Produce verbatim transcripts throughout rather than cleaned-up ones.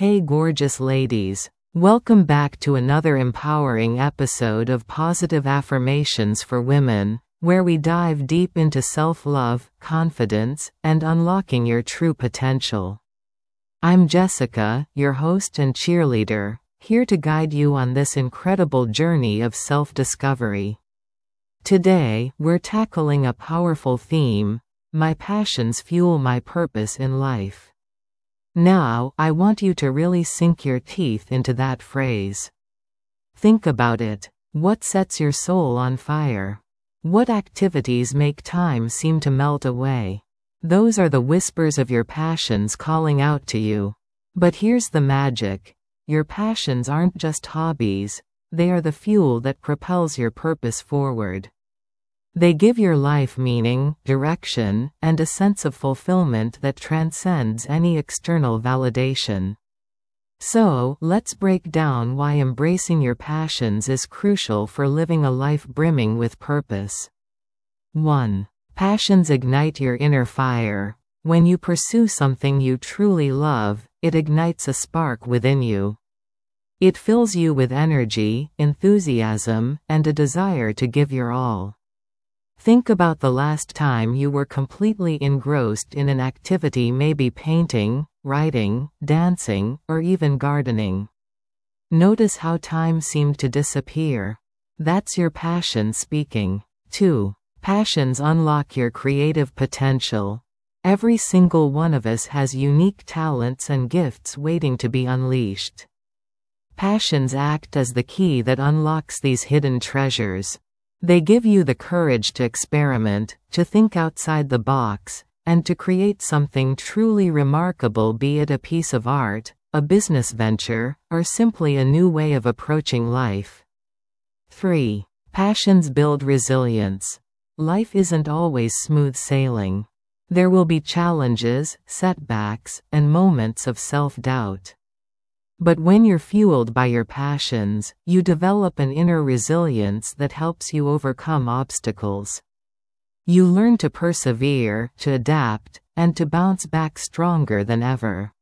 Hey gorgeous ladies. Welcome back to another empowering episode of Positive Affirmations for Women, where we dive deep into self-love, confidence, and unlocking your true potential. I'm Jessica, your host and cheerleader, here to guide you on this incredible journey of self-discovery. Today, we're tackling a powerful theme: my passions fuel my purpose in life. Now, I want you to really sink your teeth into that phrase. Think about it. What sets your soul on fire? What activities make time seem to melt away? Those are the whispers of your passions calling out to you. But here's the magic. Your passions aren't just hobbies, they are the fuel that propels your purpose forward. They give your life meaning, direction, and a sense of fulfillment that transcends any external validation. So, let's break down why embracing your passions is crucial for living a life brimming with purpose. one. Passions ignite your inner fire. When you pursue something you truly love, it ignites a spark within you. It fills you with energy, enthusiasm, and a desire to give your all. Think about the last time you were completely engrossed in an activity, maybe painting, writing, dancing, or even gardening. Notice how time seemed to disappear. That's your passion speaking. two. Passions unlock your creative potential. Every single one of us has unique talents and gifts waiting to be unleashed. Passions act as the key that unlocks these hidden treasures. They give you the courage to experiment, to think outside the box, and to create something truly remarkable, be it a piece of art, a business venture, or simply a new way of approaching life. three. Passions build resilience. Life isn't always smooth sailing. There will be challenges, setbacks, and moments of self-doubt. But when you're fueled by your passions, you develop an inner resilience that helps you overcome obstacles. You learn to persevere, to adapt, and to bounce back stronger than ever.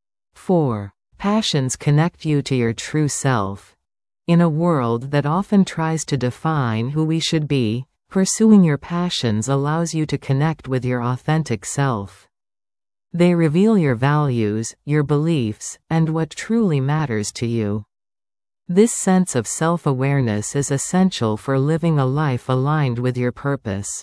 four. Passions connect you to your true self. In a world that often tries to define who we should be, pursuing your passions allows you to connect with your authentic self. They reveal your values, your beliefs, and what truly matters to you. This sense of self-awareness is essential for living a life aligned with your purpose.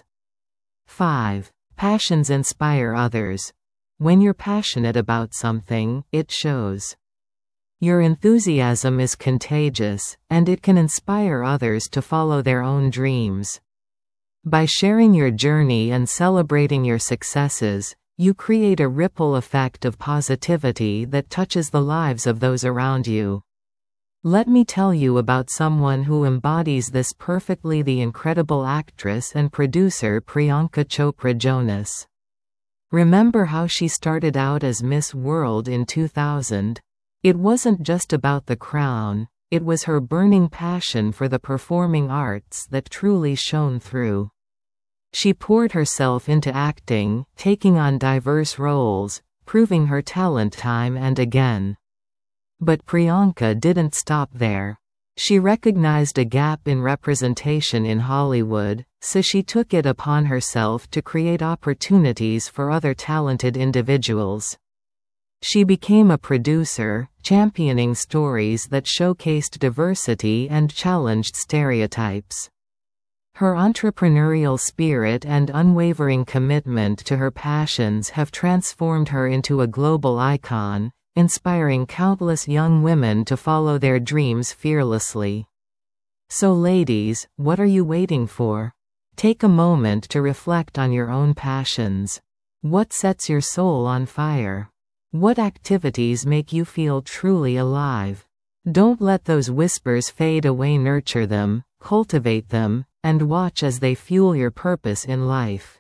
five. Passions inspire others. When you're passionate about something, it shows. Your enthusiasm is contagious, and it can inspire others to follow their own dreams. By sharing your journey and celebrating your successes, you create a ripple effect of positivity that touches the lives of those around you. Let me tell you about someone who embodies this perfectly: the incredible actress and producer Priyanka Chopra Jonas. Remember how she started out as Miss World in two thousand? It wasn't just about the crown, it was her burning passion for the performing arts that truly shone through. She poured herself into acting, taking on diverse roles, proving her talent time and again. But Priyanka didn't stop there. She recognized a gap in representation in Hollywood, so she took it upon herself to create opportunities for other talented individuals. She became a producer, championing stories that showcased diversity and challenged stereotypes. Her entrepreneurial spirit and unwavering commitment to her passions have transformed her into a global icon, inspiring countless young women to follow their dreams fearlessly. So ladies, what are you waiting for? Take a moment to reflect on your own passions. What sets your soul on fire? What activities make you feel truly alive? Don't let those whispers fade away. Nurture them, cultivate them, and watch as they fuel your purpose in life.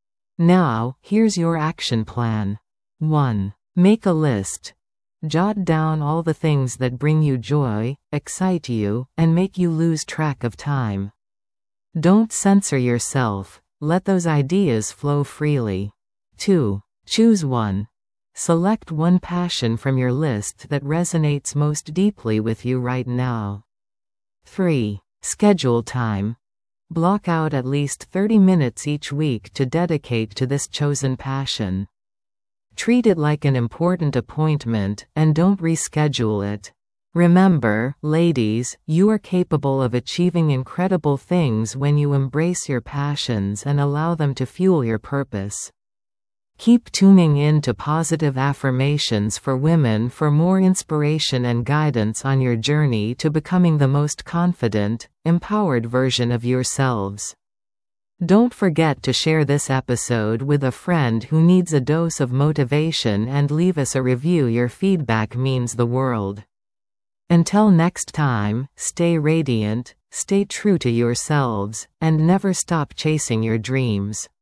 Now, here's your action plan. one. Make a list. Jot down all the things that bring you joy, excite you, and make you lose track of time. Don't censor yourself, let those ideas flow freely. two. Choose one. Select one passion from your list that resonates most deeply with you right now. three. Schedule time. Block out at least thirty minutes each week to dedicate to this chosen passion. Treat it like an important appointment, and don't reschedule it. Remember, ladies, you are capable of achieving incredible things when you embrace your passions and allow them to fuel your purpose. Keep tuning in to Positive Affirmations for Women for more inspiration and guidance on your journey to becoming the most confident, empowered version of yourselves. Don't forget to share this episode with a friend who needs a dose of motivation and leave us a review. Your feedback means the world. Until next time, stay radiant, stay true to yourselves, and never stop chasing your dreams.